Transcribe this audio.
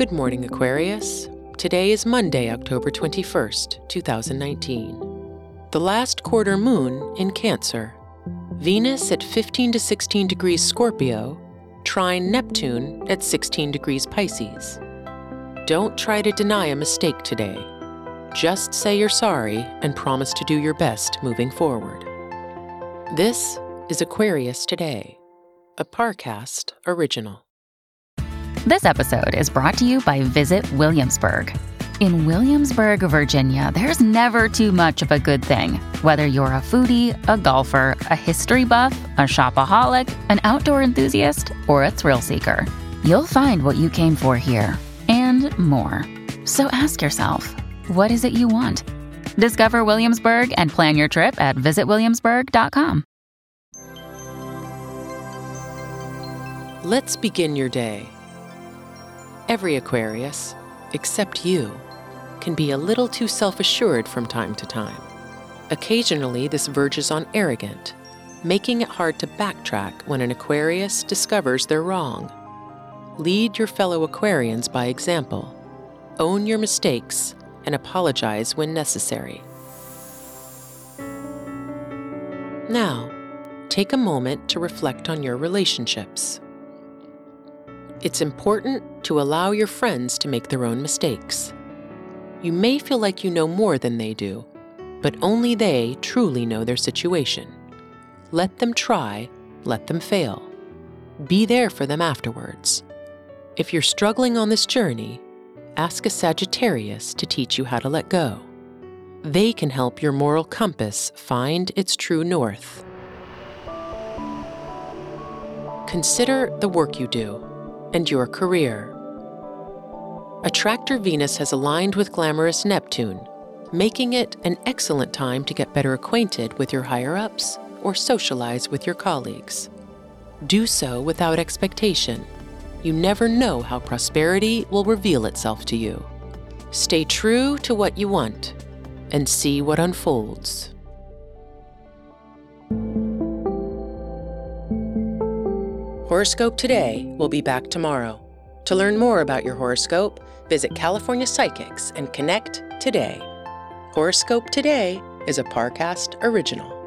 Good morning, Aquarius. Today is Monday, October 21st, 2019. The last quarter moon in Cancer. Venus at 15 to 16 degrees Scorpio, trine Neptune at 16 degrees Pisces. Don't try to deny a mistake today. Just say you're sorry and promise to do your best moving forward. This is Aquarius Today, a Parcast original. This episode is brought to you by Visit Williamsburg. In Williamsburg, Virginia, there's never too much of a good thing. Whether you're a foodie, a golfer, a history buff, a shopaholic, an outdoor enthusiast, or a thrill seeker, you'll find what you came for here and more. So ask yourself, what is it you want? Discover Williamsburg and plan your trip at visitwilliamsburg.com. Let's begin your day. Every Aquarius, except you, can be a little too self-assured from time to time. Occasionally, this verges on arrogant, making it hard to backtrack when an Aquarius discovers they're wrong. Lead your fellow Aquarians by example. Own your mistakes and apologize when necessary. Now, take a moment to reflect on your relationships. It's important to allow your friends to make their own mistakes. You may feel like you know more than they do, but only they truly know their situation. Let them try, let them fail. Be there for them afterwards. If you're struggling on this journey, ask a Sagittarius to teach you how to let go. They can help your moral compass find its true north. Consider the work you do and your career. Attractor Venus has aligned with glamorous Neptune, making it an excellent time to get better acquainted with your higher-ups or socialize with your colleagues. Do so without expectation. You never know how prosperity will reveal itself to you. Stay true to what you want and see what unfolds. Horoscope Today will be back tomorrow. To learn more about your horoscope, visit California Psychics and connect today. Horoscope Today is a Parcast original.